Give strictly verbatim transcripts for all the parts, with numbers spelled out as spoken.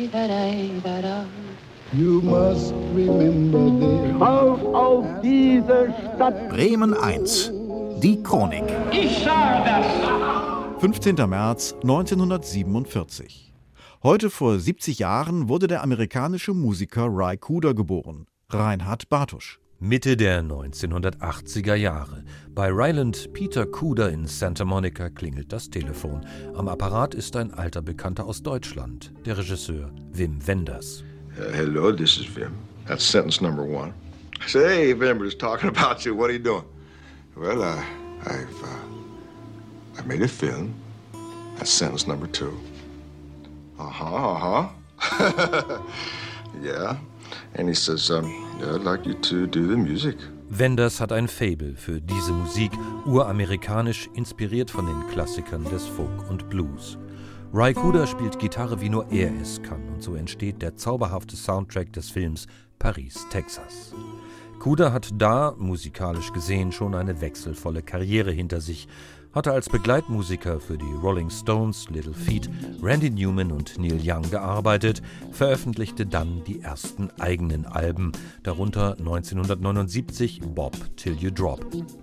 You must remember this. Auf, auf diese Stadt! Bremen eins. Die Chronik. Ich sage das! fünfzehnter März neunzehnhundertsiebenundvierzig. Heute vor siebzig Jahren wurde der amerikanische Musiker Ry Cooder geboren. Reinhard Bartusch. Mitte der neunzehnhundertachtziger Jahre. Bei Ryland Peter Cooder in Santa Monica klingelt das Telefon. Am Apparat ist ein alter Bekannter aus Deutschland, der Regisseur Wim Wenders. Uh, hello, this is Wim. That's sentence number one. I said, hey, Wim, we're just talking about you. What are you doing? Well, uh, I've, uh, I made a film. That's sentence number two. Uh-huh, uh-huh. Yeah. And he says, um, yeah, I'd like you to do the music. Wenders hat ein Faible für diese Musik, uramerikanisch, inspiriert von den Klassikern des Folk und Blues. Ry Cooder spielt Gitarre, wie nur er es kann, und so entsteht der zauberhafte Soundtrack des Films Paris, Texas. Cooder hat da, musikalisch gesehen, schon eine wechselvolle Karriere hinter sich, hatte als Begleitmusiker für die Rolling Stones, Little Feat, Randy Newman und Neil Young gearbeitet, veröffentlichte dann die ersten eigenen Alben, darunter neunzehnhundertneunundsiebzig Bob Till You Drop.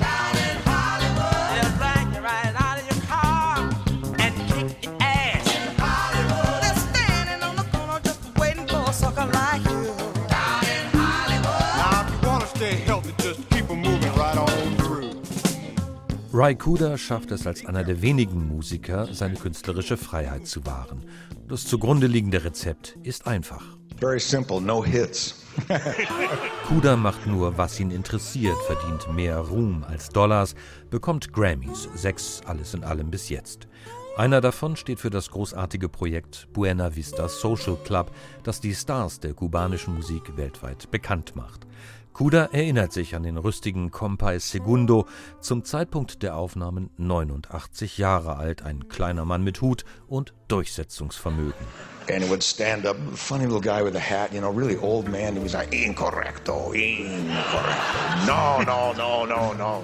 Ry Cooder schafft es als einer der wenigen Musiker, seine künstlerische Freiheit zu wahren. Das zugrunde liegende Rezept ist einfach. Very simple, no hits. Cooder macht nur, was ihn interessiert, verdient mehr Ruhm als Dollars, bekommt Grammys, sechs alles in allem bis jetzt. Einer davon steht für das großartige Projekt Buena Vista Social Club, das die Stars der kubanischen Musik weltweit bekannt macht. Cooder erinnert sich an den rüstigen Compay Segundo, zum Zeitpunkt der Aufnahmen neunundachtzig Jahre alt, ein kleiner Mann mit Hut und Durchsetzungsvermögen. And he would stand up, funny little guy with a hat, you know, really old man. He was like, incorrecto, incorrecto. No, no, no, no, no.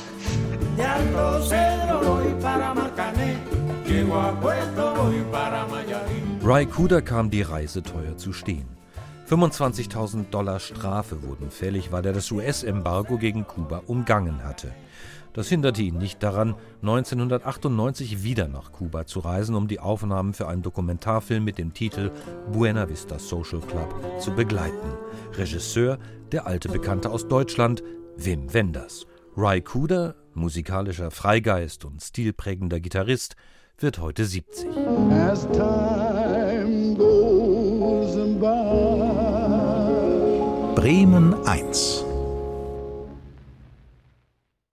Ry Cooder kam die Reise teuer zu stehen. fünfundzwanzigtausend Dollar Strafe wurden fällig, weil er das U S-Embargo gegen Kuba umgangen hatte. Das hinderte ihn nicht daran, neunzehnhundertachtundneunzig wieder nach Kuba zu reisen, um die Aufnahmen für einen Dokumentarfilm mit dem Titel Buena Vista Social Club zu begleiten. Regisseur, der alte Bekannte aus Deutschland, Wim Wenders. Ry Cooder, musikalischer Freigeist und stilprägender Gitarrist, wird heute siebzig. As time goes by. Bremen eins.